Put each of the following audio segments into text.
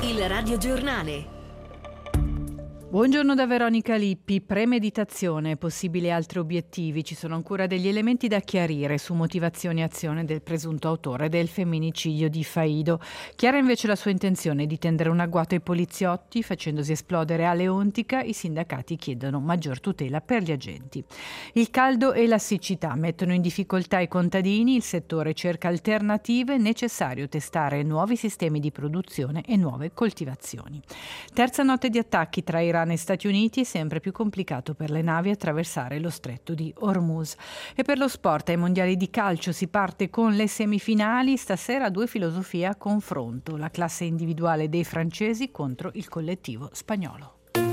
Il radiogiornale. Buongiorno da Veronica Lippi. Premeditazione, possibili altri obiettivi. Ci sono ancora degli elementi da chiarire su motivazione e azione del presunto autore del femminicidio di Faido. Chiara invece la sua intenzione di tendere un agguato ai poliziotti facendosi esplodere a Leontica. I sindacati chiedono maggior tutela per gli agenti. Il caldo e la siccità mettono in difficoltà i contadini. Il settore cerca alternative. È necessario testare nuovi sistemi di produzione e nuove coltivazioni. Terza notte di attacchi tra Iran e Stati Uniti, sempre più complicato per le navi attraversare lo stretto di Hormuz. E per lo sport, ai mondiali di calcio si parte con le semifinali. Stasera 2 filosofie a confronto: la classe individuale dei francesi contro il collettivo spagnolo.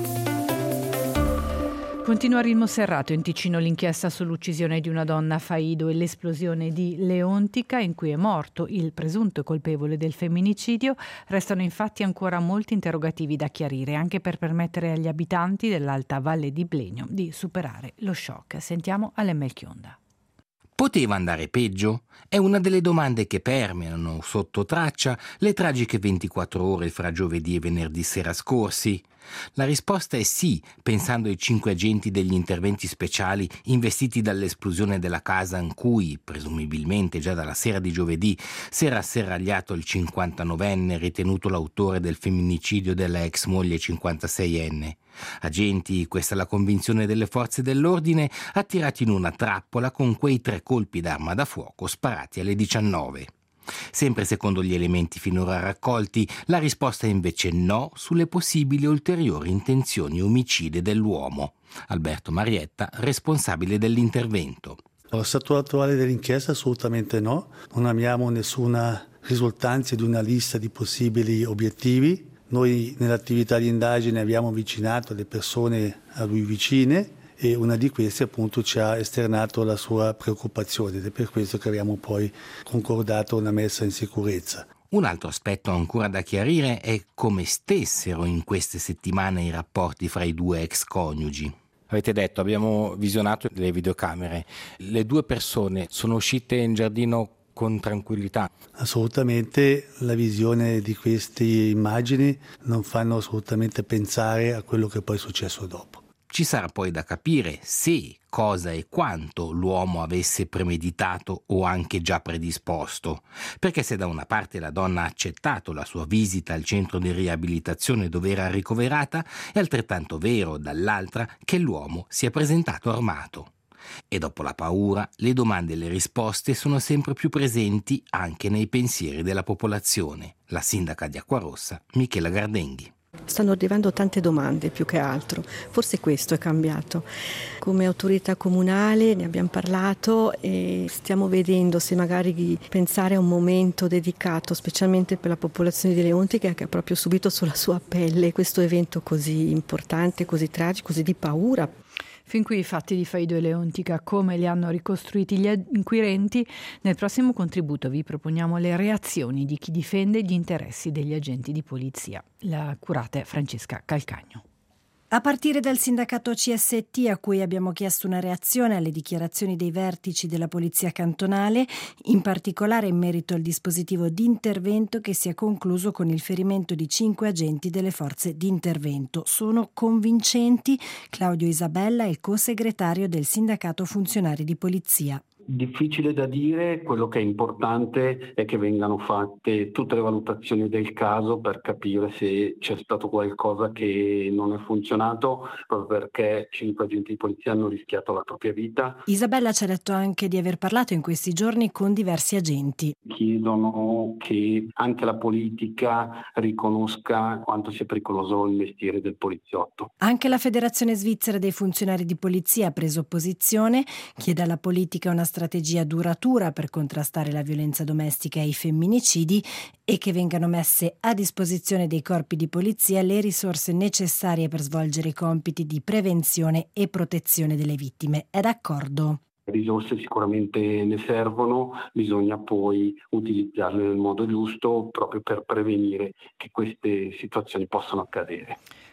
Continua a ritmo serrato in Ticino l'inchiesta sull'uccisione di una donna a Faido e l'esplosione di Leontica, in cui è morto il presunto colpevole del femminicidio. Restano infatti ancora molti interrogativi da chiarire, anche per permettere agli abitanti dell'Alta Valle di Blegno di superare lo shock. Sentiamo Alemmel Chionda. Poteva andare peggio? È una delle domande che permeano sotto traccia le tragiche 24 ore fra giovedì e venerdì sera scorsi. La risposta è sì, pensando ai 5 agenti degli interventi speciali investiti dall'esplosione della casa in cui, presumibilmente già dalla sera di giovedì, si era asserragliato il 59enne ritenuto l'autore del femminicidio della ex moglie 56enne. Agenti, questa è la convinzione delle forze dell'ordine, attirati in una trappola con quei 3 colpi d'arma da fuoco sparati alle 19. Sempre secondo gli elementi finora raccolti, la risposta è invece no sulle possibili ulteriori intenzioni omicide dell'uomo. Alberto Marietta, responsabile dell'intervento. Allo stato attuale dell'inchiesta assolutamente no, non abbiamo nessuna risultanza di una lista di possibili obiettivi. Noi nell'attività di indagine abbiamo avvicinato le persone a lui vicine e una di queste appunto ci ha esternato la sua preoccupazione ed è per questo che abbiamo poi concordato una messa in sicurezza. Un altro aspetto ancora da chiarire è come stessero in queste settimane i rapporti fra i 2 ex coniugi. Avete detto, abbiamo visionato le videocamere, le 2 persone sono uscite in giardino con tranquillità? Assolutamente, la visione di queste immagini non fanno assolutamente pensare a quello che poi è successo dopo. Ci sarà poi da capire se, cosa e quanto l'uomo avesse premeditato o anche già predisposto, perché se da una parte la donna ha accettato la sua visita al centro di riabilitazione dove era ricoverata, è altrettanto vero dall'altra che l'uomo si è presentato armato. E dopo la paura, le domande e le risposte sono sempre più presenti anche nei pensieri della popolazione. La sindaca di Acquarossa, Michela Gardenghi. Stanno arrivando tante domande più che altro, forse questo è cambiato. Come autorità comunale ne abbiamo parlato e stiamo vedendo se magari pensare a un momento dedicato specialmente per la popolazione di Leontica che ha proprio subito sulla sua pelle questo evento così importante, così tragico, così di paura. Fin qui i fatti di Faido e Leontica, come li hanno ricostruiti gli inquirenti. Nel prossimo contributo vi proponiamo le reazioni di chi difende gli interessi degli agenti di polizia. La curata è Francesca Calcagno. A partire dal sindacato CST, a cui abbiamo chiesto una reazione alle dichiarazioni dei vertici della Polizia Cantonale, in particolare in merito al dispositivo di intervento che si è concluso con il ferimento di 5 agenti delle forze di intervento. Sono convincenti. Claudio Isabella è il co-segretario del sindacato funzionari di polizia. Difficile da dire, quello che è importante è che vengano fatte tutte le valutazioni del caso per capire se c'è stato qualcosa che non è funzionato, proprio perché 5 agenti di polizia hanno rischiato la propria vita. Isabella ci ha detto anche di aver parlato in questi giorni con diversi agenti. Chiedono che anche la politica riconosca quanto sia pericoloso il mestiere del poliziotto. Anche la Federazione Svizzera dei Funzionari di Polizia ha preso posizione, chiede alla politica una strategia duratura per contrastare la violenza domestica e i femminicidi e che vengano messe a disposizione dei corpi di polizia le risorse necessarie per svolgere i compiti di prevenzione e protezione delle vittime. È d'accordo? Risorse sicuramente ne servono, bisogna poi utilizzarle nel modo giusto proprio per prevenire che queste situazioni possano accadere.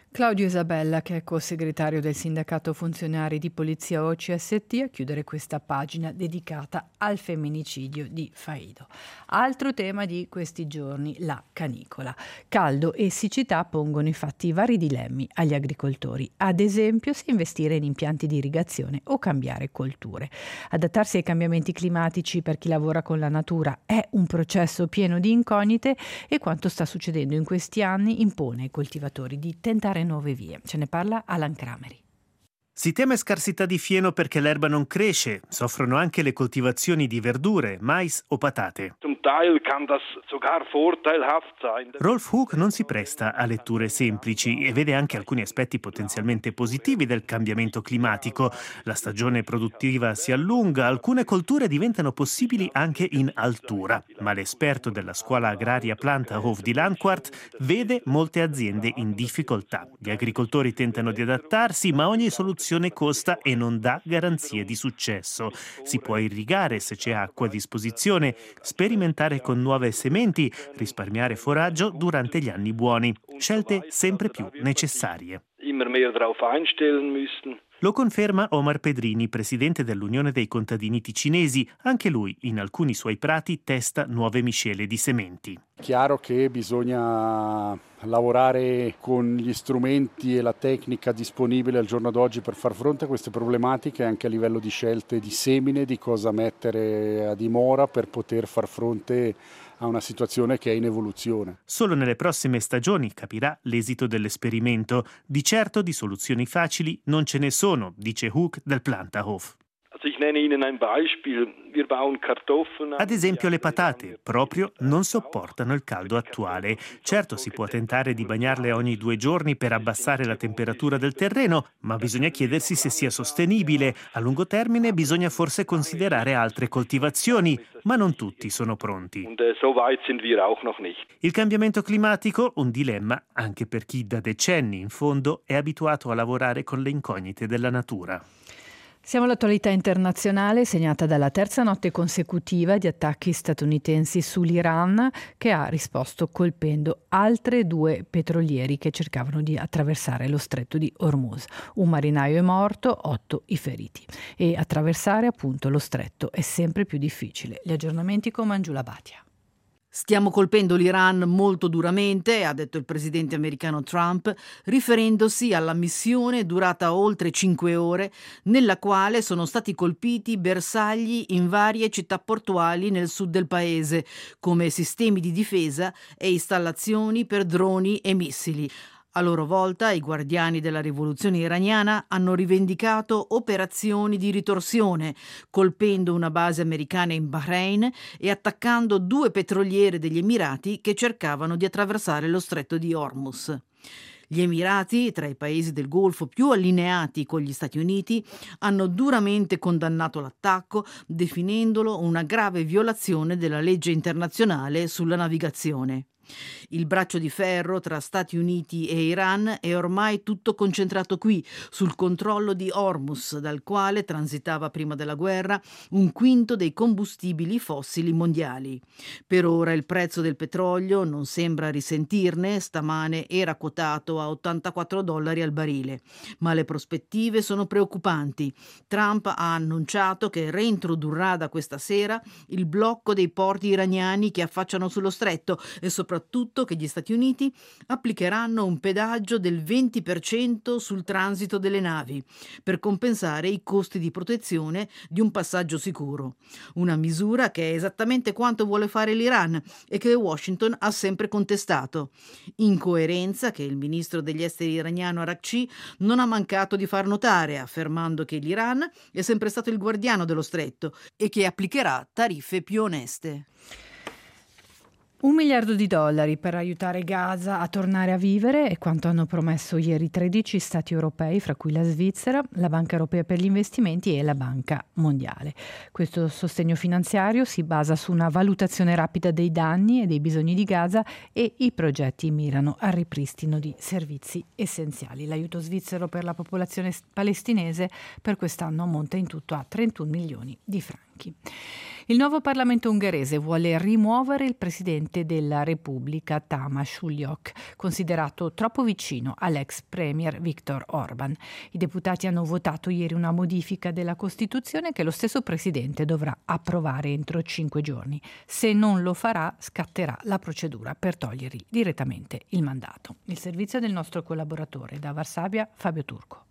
Claudio Isabella, che è co-segretario del Sindacato Funzionari di Polizia OCST, a chiudere questa pagina dedicata al femminicidio di Faido. Altro tema di questi giorni, la canicola. Caldo e siccità pongono infatti vari dilemmi agli agricoltori, ad esempio se investire in impianti di irrigazione o cambiare colture. Adattarsi ai cambiamenti climatici per chi lavora con la natura è un processo pieno di incognite e quanto sta succedendo in questi anni impone ai coltivatori di tentare nuove vie. Ce ne parla Alan Crameri. Si teme scarsità di fieno perché l'erba non cresce, soffrono anche le coltivazioni di verdure, mais o patate. Rolf Hook non si presta a letture semplici e vede anche alcuni aspetti potenzialmente positivi del cambiamento climatico. La stagione produttiva si allunga, alcune colture diventano possibili anche in altura, ma l'esperto della scuola agraria Plantenhof di Landquart vede molte aziende in difficoltà. Gli agricoltori tentano di adattarsi, ma ogni soluzione costa e non dà garanzie di successo. Si può irrigare se c'è acqua a disposizione, sperimentare con nuove sementi, risparmiare foraggio durante gli anni buoni. Scelte sempre più necessarie. Lo conferma Omar Pedrini, presidente dell'Unione dei contadini ticinesi. Anche lui, in alcuni suoi prati, testa nuove miscele di sementi. Chiaro che bisogna lavorare con gli strumenti e la tecnica disponibile al giorno d'oggi per far fronte a queste problematiche anche a livello di scelte di semine, di cosa mettere a dimora per poter far fronte a una situazione che è in evoluzione. Solo nelle prossime stagioni capirà l'esito dell'esperimento. Di certo di soluzioni facili non ce ne sono, dice Hook del Plantenhof. Ad esempio le patate, proprio non sopportano il caldo attuale. Certo si può tentare di bagnarle ogni 2 giorni per abbassare la temperatura del terreno, ma bisogna chiedersi se sia sostenibile. A lungo termine bisogna forse considerare altre coltivazioni, ma non tutti sono pronti. Il cambiamento climatico, un dilemma anche per chi da decenni in fondo è abituato a lavorare con le incognite della natura. Siamo all'attualità internazionale segnata dalla terza notte consecutiva di attacchi statunitensi sull'Iran, che ha risposto colpendo altre 2 petrolieri che cercavano di attraversare lo stretto di Hormuz. Un marinaio è morto, 8 i feriti. E attraversare appunto lo stretto è sempre più difficile. Gli aggiornamenti con Mangiula Bhatia. Stiamo colpendo l'Iran molto duramente, ha detto il presidente americano Trump, riferendosi alla missione durata oltre 5 ore, nella quale sono stati colpiti bersagli in varie città portuali nel sud del paese, come sistemi di difesa e installazioni per droni e missili. A loro volta, i guardiani della rivoluzione iraniana hanno rivendicato operazioni di ritorsione, colpendo una base americana in Bahrain e attaccando 2 petroliere degli Emirati che cercavano di attraversare lo stretto di Hormuz. Gli Emirati, tra i paesi del Golfo più allineati con gli Stati Uniti, hanno duramente condannato l'attacco, definendolo una grave violazione della legge internazionale sulla navigazione. Il braccio di ferro tra Stati Uniti e Iran è ormai tutto concentrato qui, sul controllo di Hormuz, dal quale transitava prima della guerra 1/5 dei combustibili fossili mondiali. Per ora il prezzo del petrolio non sembra risentirne, stamane era quotato a $84 al barile, ma le prospettive sono preoccupanti. Trump ha annunciato che reintrodurrà da questa sera il blocco dei porti iraniani che affacciano sullo stretto e soprattutto che gli Stati Uniti applicheranno un pedaggio del 20% sul transito delle navi per compensare i costi di protezione di un passaggio sicuro. Una misura che è esattamente quanto vuole fare l'Iran e che Washington ha sempre contestato. Incoerenza che il ministro degli esteri iraniano Araghchi non ha mancato di far notare, affermando che l'Iran è sempre stato il guardiano dello stretto e che applicherà tariffe più oneste. $1 miliardo per aiutare Gaza a tornare a vivere è quanto hanno promesso ieri 13 stati europei, fra cui la Svizzera, la Banca Europea per gli Investimenti e la Banca Mondiale. Questo sostegno finanziario si basa su una valutazione rapida dei danni e dei bisogni di Gaza e i progetti mirano al ripristino di servizi essenziali. L'aiuto svizzero per la popolazione palestinese per quest'anno ammonta in tutto a 31 milioni di franchi. bianchi. Il nuovo Parlamento ungherese vuole rimuovere il presidente della Repubblica Tamás Sullyok, considerato troppo vicino all'ex premier Viktor Orban. I deputati hanno votato ieri una modifica della Costituzione che lo stesso presidente dovrà approvare entro 5 giorni. Se non lo farà, scatterà la procedura per togliergli direttamente il mandato. Il servizio del nostro collaboratore da Varsavia, Fabio Turco.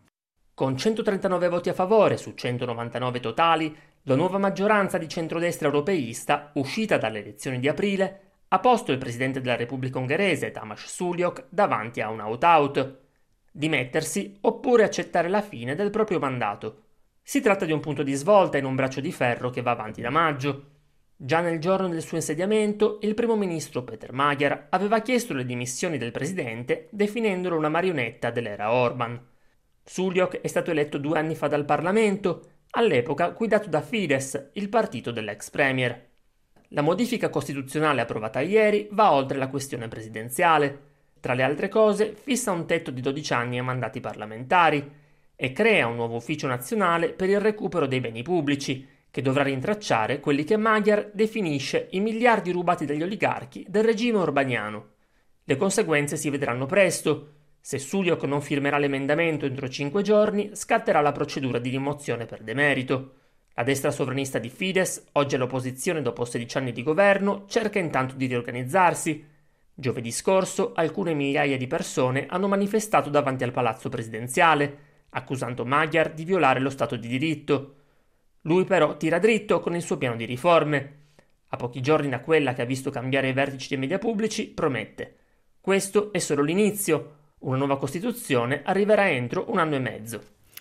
Con 139 voti a favore su 199 totali, la nuova maggioranza di centrodestra europeista, uscita dalle elezioni di aprile, ha posto il presidente della Repubblica ungherese, Tamás Sullyok, davanti a un out-out: dimettersi oppure accettare la fine del proprio mandato. Si tratta di un punto di svolta in un braccio di ferro che va avanti da maggio. Già nel giorno del suo insediamento, il primo ministro Péter Magyar aveva chiesto le dimissioni del presidente, definendolo una marionetta dell'era Orban. Sullyok è stato eletto 2 anni fa dal Parlamento, all'epoca guidato da Fidesz, il partito dell'ex premier. La modifica costituzionale approvata ieri va oltre la questione presidenziale. Tra le altre cose, fissa un tetto di 12 anni ai mandati parlamentari e crea un nuovo ufficio nazionale per il recupero dei beni pubblici, che dovrà rintracciare quelli che Magyar definisce i miliardi rubati dagli oligarchi del regime orbaniano. Le conseguenze si vedranno presto. Se Sullyok non firmerà l'emendamento entro 5 giorni, scatterà la procedura di rimozione per demerito. La destra sovranista di Fidesz, oggi all'opposizione dopo 16 anni di governo, cerca intanto di riorganizzarsi. Giovedì scorso alcune migliaia di persone hanno manifestato davanti al palazzo presidenziale, accusando Magyar di violare lo Stato di diritto. Lui però tira dritto con il suo piano di riforme. A pochi giorni da quella che ha visto cambiare i vertici dei media pubblici, promette: questo è solo l'inizio. Una nuova Costituzione arriverà entro 1 anno e mezzo.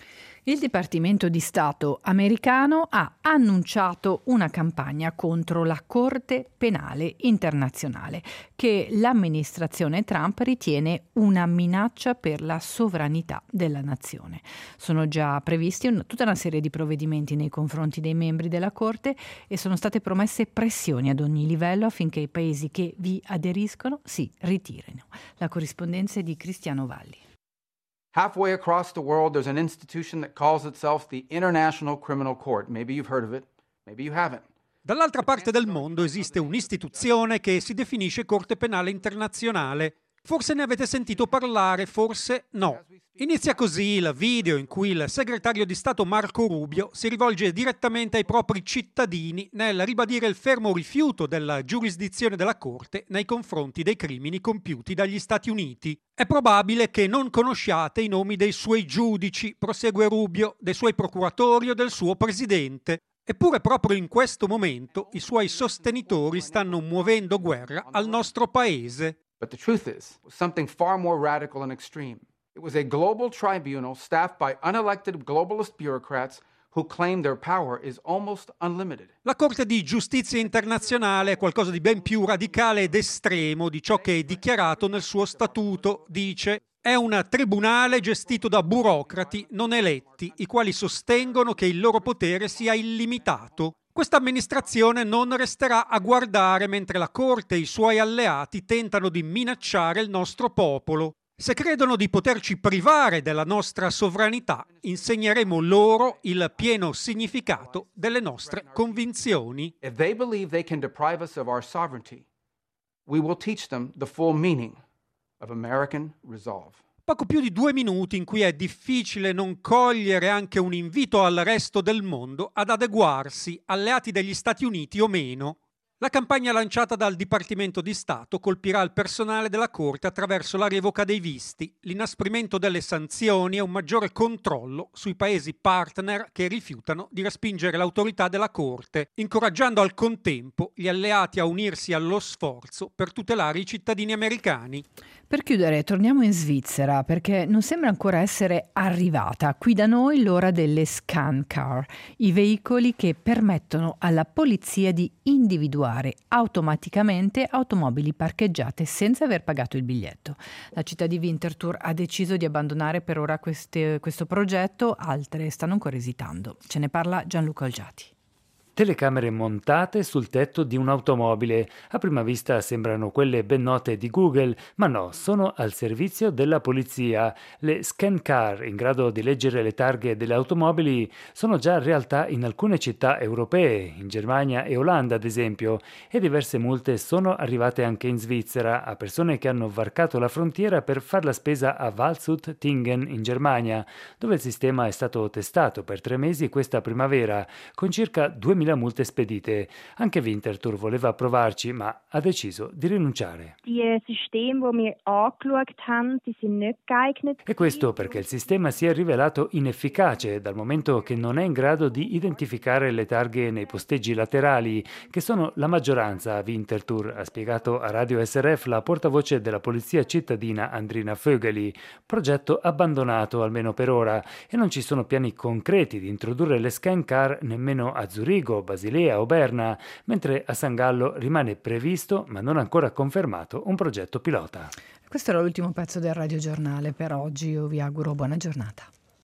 Il Dipartimento di Stato americano ha annunciato una campagna contro la Corte Penale Internazionale, che l'amministrazione Trump ritiene una minaccia per la sovranità della nazione. Sono già previsti tutta una serie di provvedimenti nei confronti dei membri della Corte e sono state promesse pressioni ad ogni livello affinché i paesi che vi aderiscono si ritirino. La corrispondenza è di Cristiano Valli. Halfway across the world, there's an institution that calls itself the International Criminal Court. Maybe you've heard of it, maybe you haven't. Dall'altra parte del mondo esiste un'istituzione che si definisce Corte Penale Internazionale. Forse ne avete sentito parlare, forse no. Inizia così il video in cui il segretario di Stato Marco Rubio si rivolge direttamente ai propri cittadini nel ribadire il fermo rifiuto della giurisdizione della Corte nei confronti dei crimini compiuti dagli Stati Uniti. È probabile che non conosciate i nomi dei suoi giudici, prosegue Rubio, dei suoi procuratori o del suo presidente. Eppure proprio in questo momento i suoi sostenitori stanno muovendo guerra al nostro paese. But the truth is, it was something far more radical and extreme. It was a global tribunal staffed by unelected globalist bureaucrats who claim their power is almost unlimited. La Corte di Giustizia Internazionale è qualcosa di ben più radicale ed estremo di ciò che è dichiarato nel suo statuto, dice. È un tribunale gestito da burocrati non eletti, i quali sostengono che il loro potere sia illimitato. Questa amministrazione non resterà a guardare mentre la Corte e i suoi alleati tentano di minacciare il nostro popolo. Se credono di poterci privare della nostra sovranità, insegneremo loro il pieno significato delle nostre convinzioni. If they believe they can deprive us of our sovereignty, we will teach them the full meaning of American resolve. Poco più di 2 minuti in cui è difficile non cogliere anche un invito al resto del mondo ad adeguarsi, alleati degli Stati Uniti o meno. La campagna lanciata dal Dipartimento di Stato colpirà il personale della Corte attraverso la revoca dei visti, l'inasprimento delle sanzioni e un maggiore controllo sui paesi partner che rifiutano di respingere l'autorità della Corte, incoraggiando al contempo gli alleati a unirsi allo sforzo per tutelare i cittadini americani. Per chiudere, torniamo in Svizzera perché non sembra ancora essere arrivata qui da noi l'ora delle scan car, i veicoli che permettono alla polizia di individuare automaticamente automobili parcheggiate senza aver pagato il biglietto. La città di Winterthur ha deciso di abbandonare per ora questo progetto, altre stanno ancora esitando. Ce ne parla Gianluca Olgiati. Telecamere montate sul tetto di un'automobile. A prima vista sembrano quelle ben note di Google, ma no, sono al servizio della polizia. Le scan car, in grado di leggere le targhe delle automobili, sono già realtà in alcune città europee, in Germania e Olanda ad esempio, e diverse multe sono arrivate anche in Svizzera a persone che hanno varcato la frontiera per far la spesa a Waldshut-Tingen in Germania, dove il sistema è stato testato per 3 mesi questa primavera, con circa 2000 multe spedite. Anche Winterthur voleva provarci, ma ha deciso di rinunciare. E questo perché il sistema si è rivelato inefficace, dal momento che non è in grado di identificare le targhe nei posteggi laterali, che sono la maggioranza a Winterthur, ha spiegato a Radio SRF la portavoce della polizia cittadina Andrina Vögeli. Progetto abbandonato almeno per ora, e non ci sono piani concreti di introdurre le scan car nemmeno a Zurigo, Basilea o Berna, mentre a San Gallo rimane previsto, ma non ancora confermato, un progetto pilota. Questo era l'ultimo pezzo del radiogiornale per oggi. Io vi auguro buona giornata.